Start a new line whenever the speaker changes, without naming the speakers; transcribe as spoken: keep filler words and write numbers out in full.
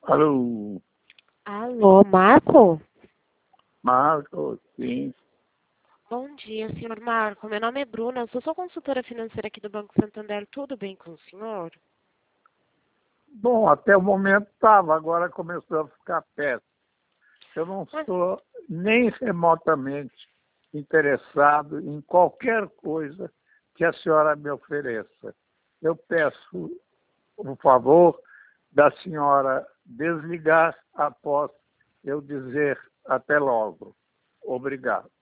Alô,
Alô, Marco?
Marco, sim.
Bom dia, senhor Marco. Meu nome é Bruna, eu sou sua consultora financeira aqui do Banco Santander. Tudo bem com o senhor?
Bom, até o momento estava, agora começou a ficar péssimo. Eu não
Mas,
estou nem remotamente interessado em qualquer coisa que a senhora me ofereça. Eu peço o favor da senhora desligar após eu dizer até logo. Obrigado.